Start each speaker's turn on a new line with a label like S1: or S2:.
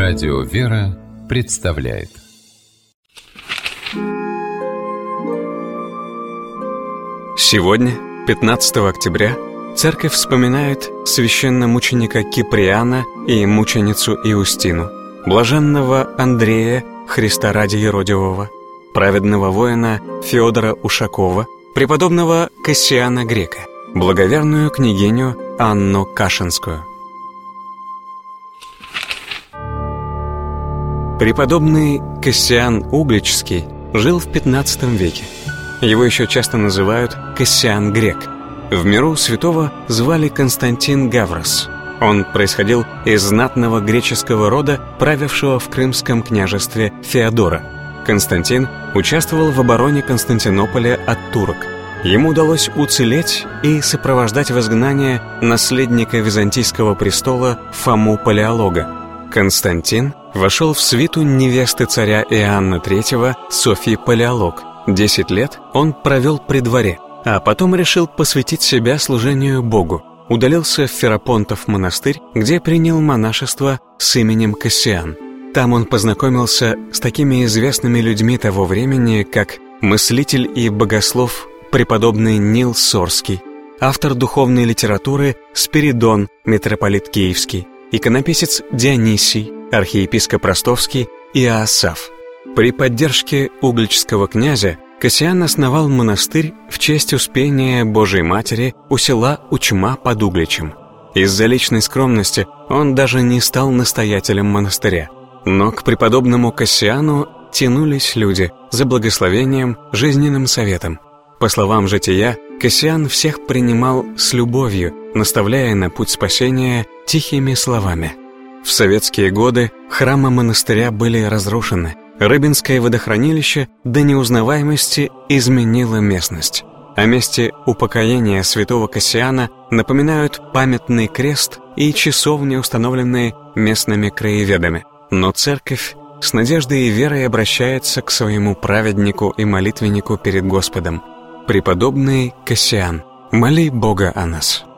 S1: Радио «Вера» представляет.
S2: Сегодня, 15 октября, Церковь вспоминает священномученика Киприана и мученицу Иустину, блаженного Андрея, Христа ради Еродивого, праведного воина Феодора Ушакова, преподобного Кассиана Грека, благоверную княгиню Анну Кашинскую. Преподобный Кассиан Угличский жил в XV веке. Его еще часто называют Кассиан Грек. В миру святого звали Константин Гаврос. Он происходил из знатного греческого рода, правившего в Крымском княжестве Феодора. Константин участвовал в обороне Константинополя от турок. Ему удалось уцелеть и сопровождать в изгнание наследника византийского престола Фому Палеолога. Константин вошел в свиту невесты царя Иоанна III Софьи Палеолог. 10 лет он провел при дворе, а потом решил посвятить себя служению Богу. Удалился в Ферапонтов монастырь, где принял монашество с именем Кассиан. Там он познакомился с такими известными людьми того времени, как мыслитель и богослов преподобный Нил Сорский, автор духовной литературы Спиридон, митрополит Киевский, иконописец Дионисий, архиепископ Ростовский и Иоасаф. При поддержке угличского князя Кассиан основал монастырь в честь Успения Божией Матери у села Учма под Угличем. Из-за личной скромности он даже не стал настоятелем монастыря. Но к преподобному Кассиану тянулись люди за благословением, жизненным советом. По словам Жития, Кассиан всех принимал с любовью, наставляя на путь спасения тихими словами. В советские годы храмы монастыря были разрушены. Рыбинское водохранилище до неузнаваемости изменило местность. О месте упокоения святого Кассиана напоминают памятный крест и часовни, установленные местными краеведами. Но церковь с надеждой и верой обращается к своему праведнику и молитвеннику перед Господом. Преподобный Кассиан, моли Бога о нас.